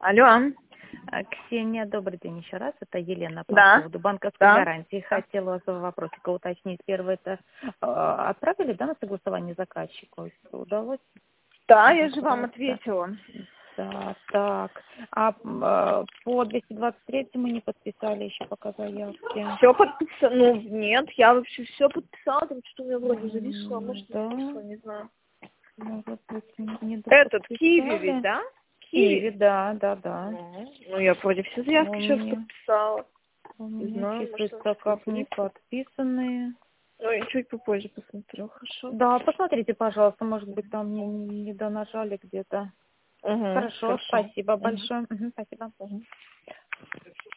Алло. Ксения, добрый день еще раз. Это Елена по Да. поводу банковской Да. гарантии. Хотела у вас два вопросика уточнить. Первый, это отправили, да, на согласование заказчику? Удалось? Да, я же вам ответила. Да, так. По 223 мы не подписали еще пока заявки. Все подписала? Ну, нет, я вообще все подписала, там что у меня вроде зависло, а может, Да. не зависло, не знаю. Может быть, не Этот, доподписали. Киви ведь, да? Киви, да. Ну, я вроде все заявки У сейчас меня, подписала. у Не меня знаю, может, числится как не зависло. подписанные. Ну, я чуть попозже посмотрю, хорошо? Да, посмотрите, пожалуйста, может быть, там не донажали где-то. Угу, Хорошо, хорошо. спасибо Угу. большое. Мгм, спасибо. Угу.